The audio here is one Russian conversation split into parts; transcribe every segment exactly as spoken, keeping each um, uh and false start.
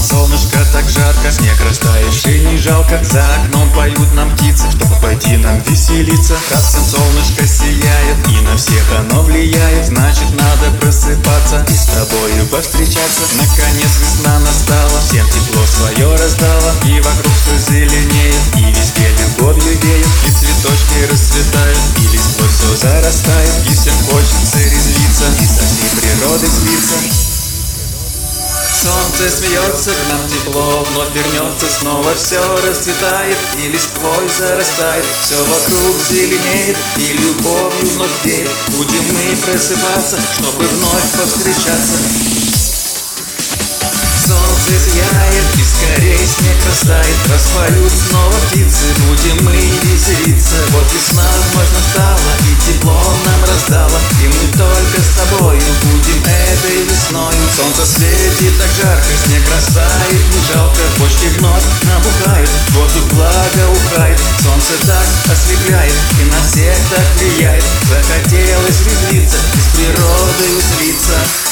солнышко, так жарко, снег растаявший не жалко. За окном поют нам птицы, чтобы пойти нам веселиться. Раз солнышко сияет и на всех оно влияет, значит надо просыпаться и с тобою повстречаться. Наконец весна настала, всем тепло свое раздала, и вокруг все зеленеет, и везде любовью веет. И цветочки расцветают, и листвой все зарастает, и всем хочется резвиться, и со всей природы слиться. Солнце смеется, к нам тепло вновь вернется, снова все расцветает и листвой зарастает, все вокруг зеленеет и любовью вновь веет. Будем мы просыпаться, чтобы вновь повстречаться. Солнце сияет и скорее снег растает, распоют снова птицы, будем мы веселиться. Вот весна вновь настала и тепло нам раздала, и мы только с тобою будем этой весною. Солнце светит так жарко, снег растает не жалко, почки вновь набухают, воздух благоухает. Солнце так ослепляет и на всех так влияет, захотелось резвиться и с природой слиться.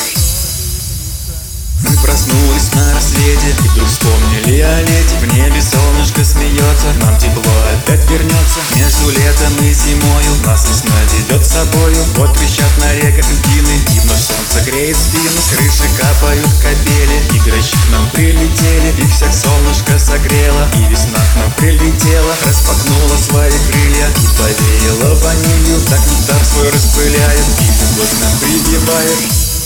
Мы проснулись на рассвете и вдруг вспомнили о лете. В небе солнышко смеется, нам тепло опять вернется. Между летом и зимою нас весна ведет с собою. Вот трещат на реках льдины, и вновь солнце греет спину. С крыши капают капели, и грачи к нам прилетели. Их всех солнышко согрело, и весна к нам прилетела. Распахнула свои крылья и повеяла ванилью. Так нектар свой распыляет и любовь нам прививает.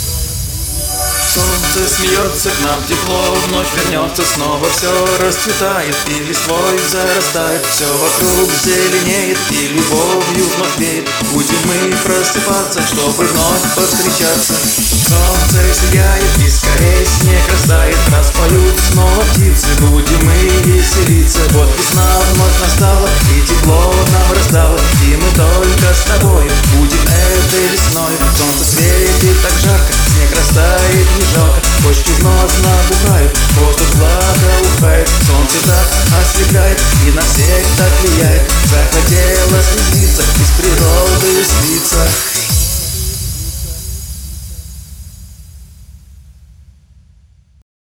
Солнце смеется, к нам тепло вновь вернется, снова все расцветает и листвой зарастает, все вокруг зеленеет и любовью вновь веет. Будем мы просыпаться, чтобы вновь повстречаться. Солнце сияет и скорее снег растает, распоют снова птицы, будем мы веселиться. Вот весна вновь настала и тепло нам раздало, и мы только с тобой будем этой весной. Солнце светит так жарко, снег растает не жалко, почки вновь набухают, воздух благоухает. Солнце так ослепляет и на всех так влияет, захотелось резвиться и с природой слиться.